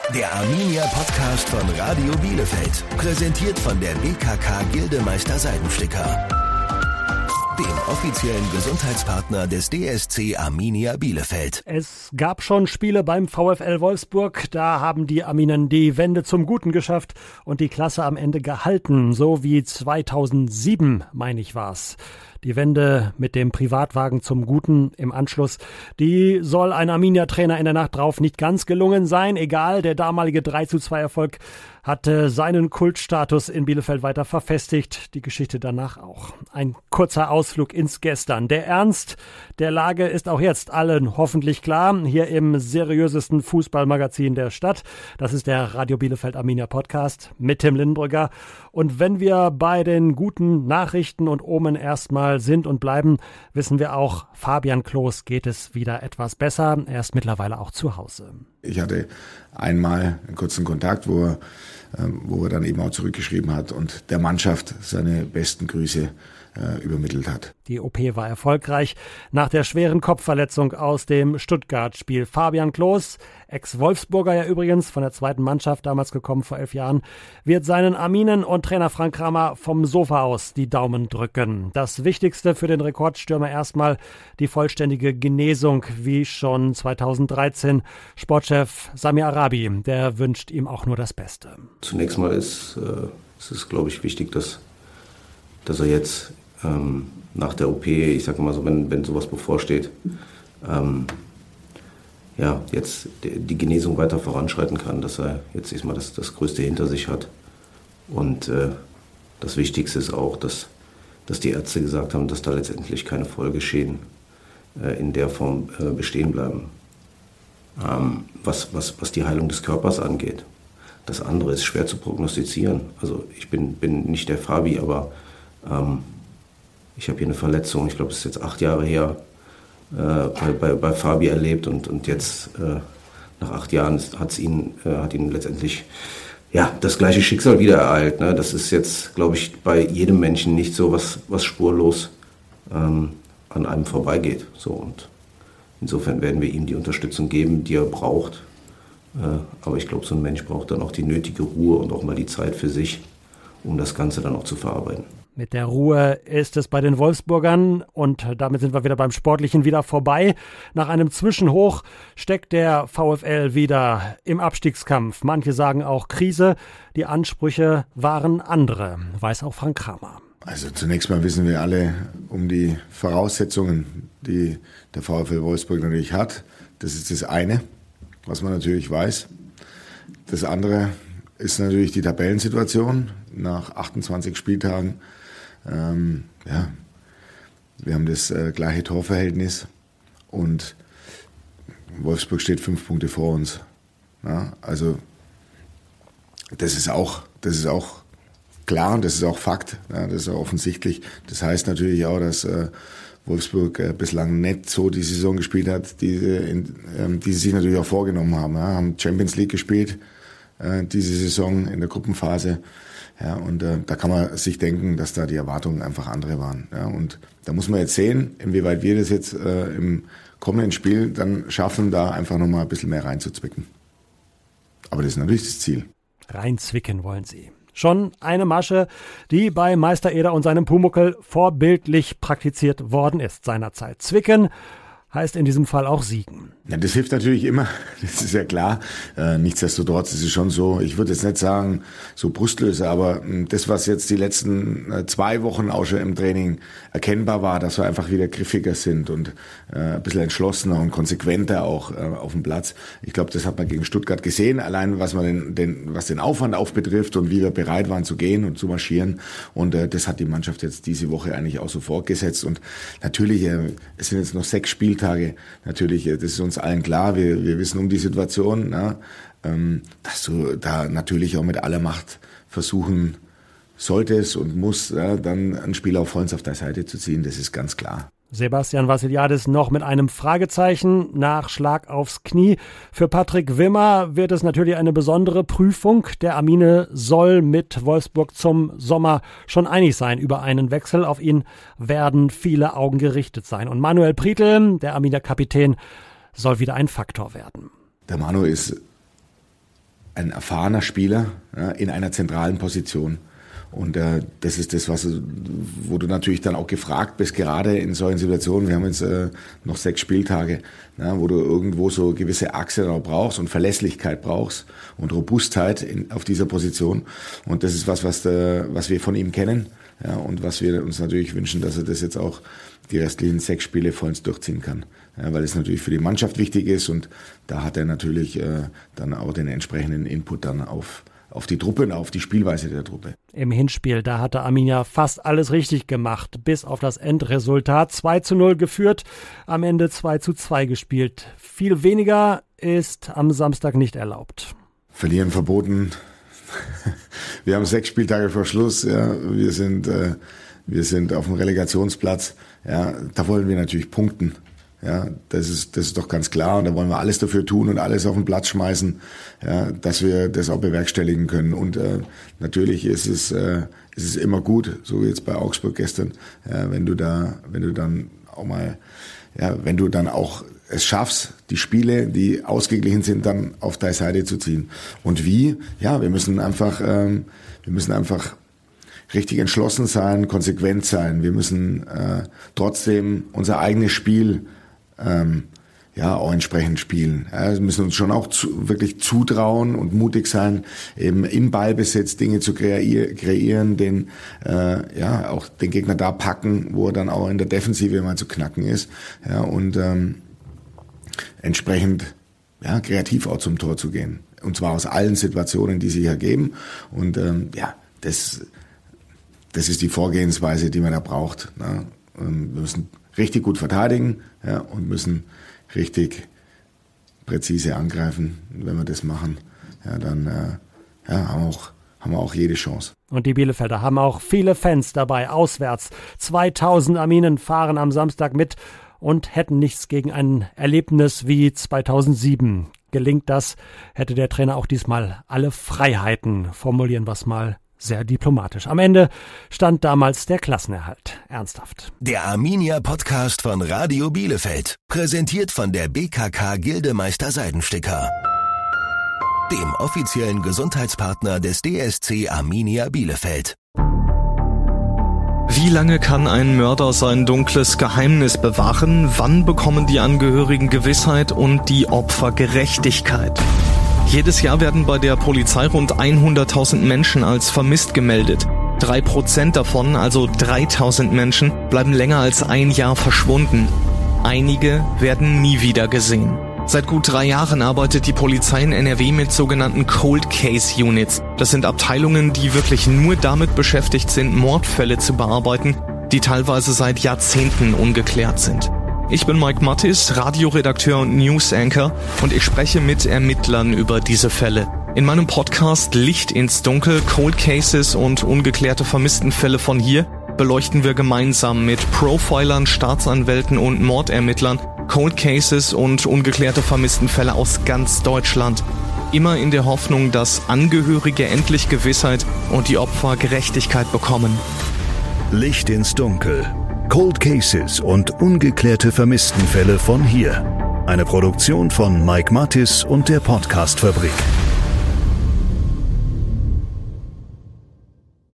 Der Arminia Podcast von Radio Bielefeld. Präsentiert von der BKK Gildemeister Seidenflicker. Dem offiziellen Gesundheitspartner des DSC Arminia Bielefeld. Es gab schon Spiele beim VfL Wolfsburg. Da haben die Arminen die Wende zum Guten geschafft und die Klasse am Ende gehalten. So wie 2007, meine ich, war's. Die Wende mit dem Privatwagen zum Guten im Anschluss, die soll ein Arminia-Trainer in der Nacht drauf nicht ganz gelungen sein. Egal, der damalige 3:2-Erfolg hatte seinen Kultstatus in Bielefeld weiter verfestigt. Die Geschichte danach auch. Ein kurzer Ausflug ins Gestern. Der Ernst der Lage ist auch jetzt allen hoffentlich klar. Hier im seriösesten Fußballmagazin der Stadt. Das ist der Radio Bielefeld Arminia Podcast mit Tim Lindenbrügger. Und wenn wir bei den guten Nachrichten und Omen erstmal sind und bleiben, wissen wir auch, Fabian Klos geht es wieder etwas besser. Er ist mittlerweile auch zu Hause. Ich hatte einmal einen kurzen Kontakt, wo er dann eben auch zurückgeschrieben hat und der Mannschaft seine besten Grüße übermittelt hat. Die OP war erfolgreich. Nach der schweren Kopfverletzung aus dem Stuttgart-Spiel. Fabian Klos, Ex-Wolfsburger ja übrigens, von der zweiten Mannschaft, damals gekommen vor 11 Jahren, wird seinen Arminen und Trainer Frank Kramer vom Sofa aus die Daumen drücken. Das Wichtigste für den Rekordstürmer erstmal die vollständige Genesung, wie schon 2013. Sportchef Samir Arabi, der wünscht ihm auch nur das Beste. Zunächst mal ist es, glaube ich, wichtig, dass er jetzt nach der OP, ich sage mal so, wenn sowas bevorsteht, jetzt die Genesung weiter voranschreiten kann, dass er jetzt erstmal das Größte hinter sich hat. Und das Wichtigste ist auch, dass die Ärzte gesagt haben, dass da letztendlich keine Folgeschäden in der Form bestehen bleiben. Was die Heilung des Körpers angeht. Das andere ist schwer zu prognostizieren. Also ich bin nicht der Fabi, aber ich habe hier eine Verletzung, ich glaube, es ist jetzt 8 Jahre her, bei Fabi erlebt und jetzt nach 8 Jahren hat ihn letztendlich das gleiche Schicksal wieder ereilt. Ne? Das ist jetzt, glaube ich, bei jedem Menschen nicht so, was spurlos an einem vorbeigeht. So, und insofern werden wir ihm die Unterstützung geben, die er braucht. Aber ich glaube, so ein Mensch braucht dann auch die nötige Ruhe und auch mal die Zeit für sich, um das Ganze dann auch zu verarbeiten. Mit der Ruhe ist es bei den Wolfsburgern und damit sind wir wieder beim Sportlichen wieder vorbei. Nach einem Zwischenhoch steckt der VfL wieder im Abstiegskampf. Manche sagen auch Krise. Die Ansprüche waren andere, weiß auch Frank Kramer. Also zunächst mal wissen wir alle um die Voraussetzungen, die der VfL Wolfsburg natürlich hat. Das ist das eine, was man natürlich weiß. Das andere ist natürlich die Tabellensituation nach 28 Spieltagen. Wir haben das gleiche Torverhältnis und Wolfsburg steht 5 Punkte vor uns. Ja, also das ist auch klar und das ist auch Fakt, ja, das ist auch offensichtlich. Das heißt natürlich auch, dass Wolfsburg bislang nicht so die Saison gespielt hat, die sie sich natürlich auch vorgenommen haben. Ja, haben Champions League gespielt diese Saison in der Gruppenphase. Ja, und da kann man sich denken, dass da die Erwartungen einfach andere waren. Ja, und da muss man jetzt sehen, inwieweit wir das jetzt im kommenden Spiel dann schaffen, da einfach nochmal ein bisschen mehr reinzuzwicken. Aber das ist natürlich das Ziel. Reinzwicken wollen Sie. Schon eine Masche, die bei Meister Eder und seinem Pumuckl vorbildlich praktiziert worden ist seinerzeit. Zwicken heißt in diesem Fall auch siegen. Ja, das hilft natürlich immer, das ist ja klar. Nichtsdestotrotz ist es schon so, ich würde jetzt nicht sagen, so Brustlöser, aber das, was jetzt die letzten 2 Wochen auch schon im Training erkennbar war, dass wir einfach wieder griffiger sind und ein bisschen entschlossener und konsequenter auch auf dem Platz. Ich glaube, das hat man gegen Stuttgart gesehen, allein was den Aufwand betrifft und wie wir bereit waren zu gehen und zu marschieren. Und das hat die Mannschaft jetzt diese Woche eigentlich auch so fortgesetzt. Und natürlich, es sind jetzt noch 6 Spieltage, natürlich, das ist uns allen klar, wir wissen um die Situation, dass du da natürlich auch mit aller Macht versuchen solltest und musst, dann ein Spiel auf vollends auf deine Seite zu ziehen, das ist ganz klar. Sebastian Vassiliadis noch mit einem Fragezeichen nach Schlag aufs Knie. Für Patrick Wimmer wird es natürlich eine besondere Prüfung. Der Armine soll mit Wolfsburg zum Sommer schon einig sein über einen Wechsel. Auf ihn werden viele Augen gerichtet sein. Und Manuel Prietl, der Arminer Kapitän, soll wieder ein Faktor werden. Der Manu ist ein erfahrener Spieler in einer zentralen Position. Und das ist das, wo du natürlich dann auch gefragt bist, gerade in solchen Situationen. Wir haben jetzt noch 6 Spieltage, wo du irgendwo so gewisse Achse noch brauchst und Verlässlichkeit brauchst und Robustheit auf dieser Position. Und das ist was wir von ihm kennen, und was wir uns natürlich wünschen, dass er das jetzt auch die restlichen 6 Spiele vollends durchziehen kann. Weil es natürlich für die Mannschaft wichtig ist, und da hat er natürlich dann auch den entsprechenden Input dann auf die Truppe und auf die Spielweise der Truppe. Im Hinspiel, da hatte Arminia fast alles richtig gemacht, bis auf das Endresultat. 2:0 geführt, am Ende 2:2 gespielt. Viel weniger ist am Samstag nicht erlaubt. Verlieren verboten. Wir haben 6 Spieltage vor Schluss. Ja. Wir sind auf dem Relegationsplatz. Ja. Da wollen wir natürlich punkten. Ja, das ist doch ganz klar, und da wollen wir alles dafür tun und alles auf den Platz schmeißen, ja, dass wir das auch bewerkstelligen können. Und natürlich ist es immer gut, so wie jetzt bei Augsburg gestern, wenn du dann auch es schaffst, die Spiele, die ausgeglichen sind, dann auf deine Seite zu ziehen. Und wie? Ja, wir müssen einfach richtig entschlossen sein, konsequent sein. Wir müssen trotzdem unser eigenes Spiel auch entsprechend spielen. Ja, wir müssen uns schon auch wirklich zutrauen und mutig sein, eben im Ballbesitz Dinge zu kreieren, auch den Gegner da packen, wo er dann auch in der Defensive mal zu knacken ist. Ja, und entsprechend kreativ auch zum Tor zu gehen. Und zwar aus allen Situationen, die sich ergeben. Und das ist die Vorgehensweise, die man da braucht. Ne? Wir müssen richtig gut verteidigen, und müssen richtig präzise angreifen. Und wenn wir das machen, dann haben wir auch jede Chance. Und die Bielefelder haben auch viele Fans dabei, auswärts. 2000 Arminen fahren am Samstag mit und hätten nichts gegen ein Erlebnis wie 2007. Gelingt das, hätte der Trainer auch diesmal alle Freiheiten, formulieren wir es mal sehr diplomatisch. Am Ende stand damals der Klassenerhalt. Ernsthaft. Der Arminia-Podcast von Radio Bielefeld. Präsentiert von der BKK Gildemeister Seidensticker. Dem offiziellen Gesundheitspartner des DSC Arminia Bielefeld. Wie lange kann ein Mörder sein dunkles Geheimnis bewahren? Wann bekommen die Angehörigen Gewissheit und die Opfer Gerechtigkeit? Jedes Jahr werden bei der Polizei rund 100.000 Menschen als vermisst gemeldet. 3% davon, also 3.000 Menschen, bleiben länger als ein Jahr verschwunden. Einige werden nie wieder gesehen. Seit gut 3 Jahren arbeitet die Polizei in NRW mit sogenannten Cold Case Units. Das sind Abteilungen, die wirklich nur damit beschäftigt sind, Mordfälle zu bearbeiten, die teilweise seit Jahrzehnten ungeklärt sind. Ich bin Mike Mattis, Radioredakteur und News-Anchor, und ich spreche mit Ermittlern über diese Fälle. In meinem Podcast Licht ins Dunkel, Cold Cases und ungeklärte Vermisstenfälle von hier beleuchten wir gemeinsam mit Profilern, Staatsanwälten und Mordermittlern Cold Cases und ungeklärte Vermisstenfälle aus ganz Deutschland. Immer in der Hoffnung, dass Angehörige endlich Gewissheit und die Opfer Gerechtigkeit bekommen. Licht ins Dunkel. Cold Cases und ungeklärte Vermisstenfälle von hier. Eine Produktion von Mike Mattis und der Podcast-Fabrik.